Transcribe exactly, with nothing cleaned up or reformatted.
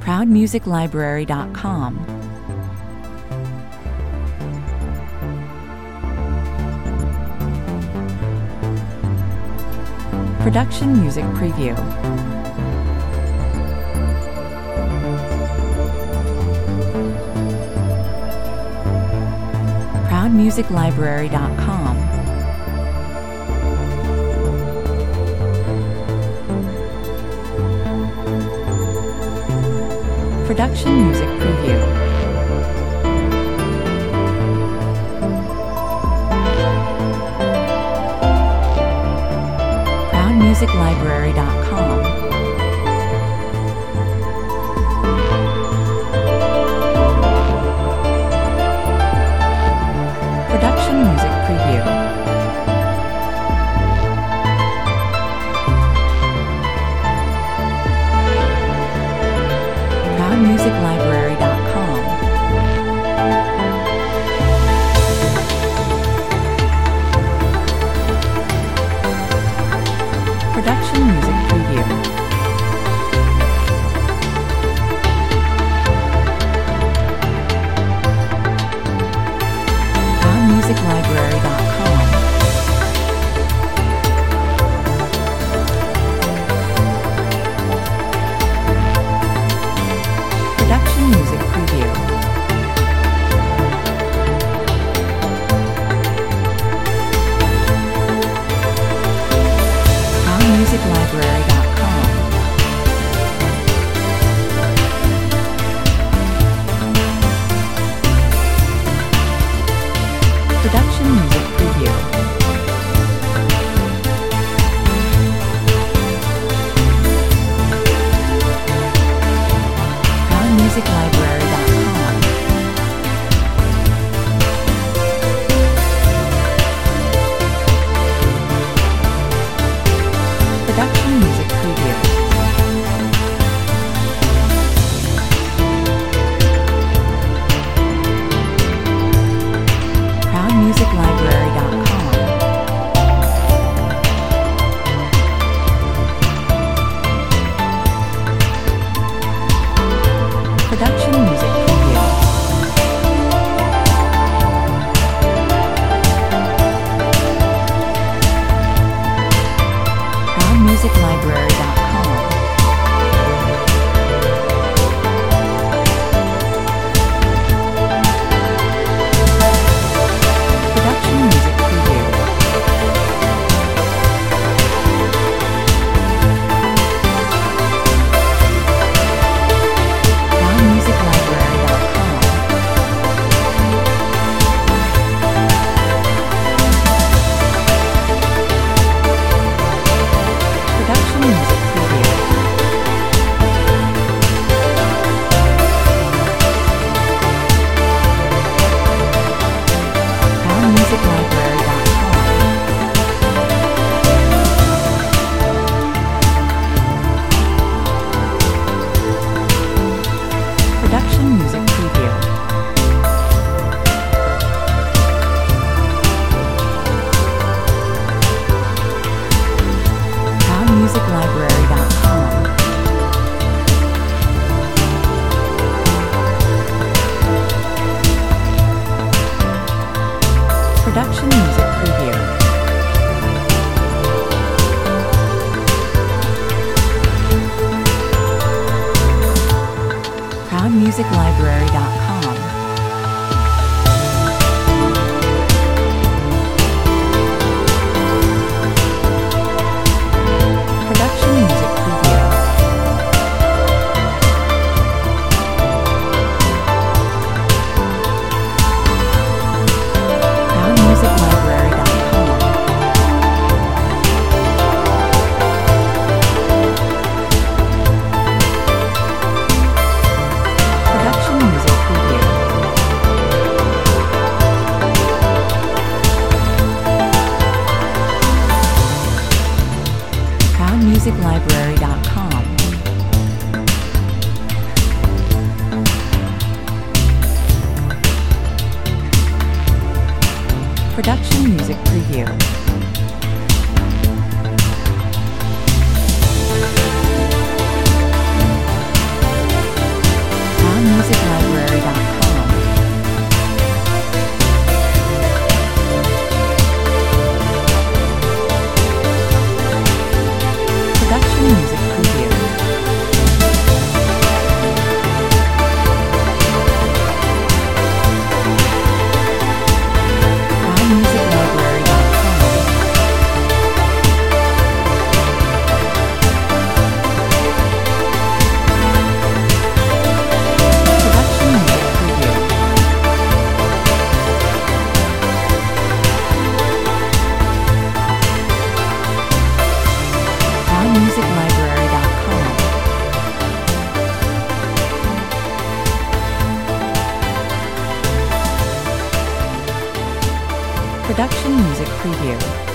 proud music library dot com. Production Music Preview. proud music library dot com. Production Music Preview. proud music library dot com. Production Music Preview. proud music library dot com. Production Music Preview. proud music library dot com. Production Music Preview. proud music library dot com. Production Music Preview. proud music library dot com. Production Music Preview. proud music library dot com. Production Music Preview. proud music library dot com. Production Music Preview. proud music library dot com. Production Music Preview. proud music library dot com. Production Music Preview. proud music library dot com. Production Music Preview. proud music library dot com. Production Music Preview. proud music library dot com. Production Music Preview. proud music library dot com. Production Music Preview. music library dot com. Production Music Preview.